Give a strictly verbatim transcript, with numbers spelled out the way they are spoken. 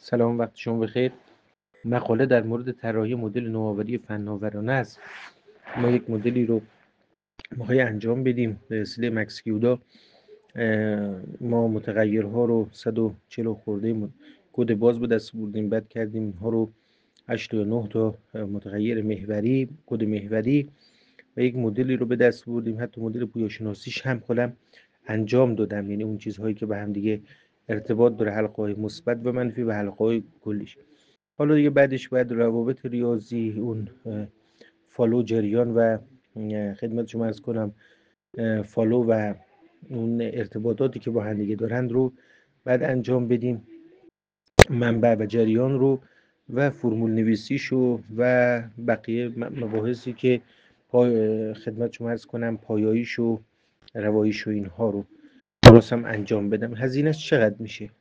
سلام، وقت شما بخیر. مقاله در مورد طراحی مدل نوآوری فناورانه است. ما یک مدلی رو می‌خوایم انجام بدیم به وسیله مکس کیودا. ما متغیرها رو صد و چهل خورده کد باز به دست بردیم، بعد کردیم اینها رو هشت یا نه تا متغیر محوری، کد محوری و یک مدلی رو به دست بردیم. حتی مدل پویاشناسیش هم خودم انجام دادم، یعنی اون چیزهایی که به هم دیگه ارتباط داره، حلقه‌های مثبت و منفی و حلقه‌های کلیش. حالا دیگه بعدش باید روابط ریاضی، اون فالو جریان و خدمت شما عرض کنم فالو و اون ارتباطاتی که با هم دیگه دارند رو بعد انجام بدیم، منبع و جریان رو و فرمول نویسیشو و بقیه مباحثی که پای خدمت شما عرض کنم پایاییشو رواییشو اینها رو درست هم انجام بدم. هزینه‌اش چقدر میشه؟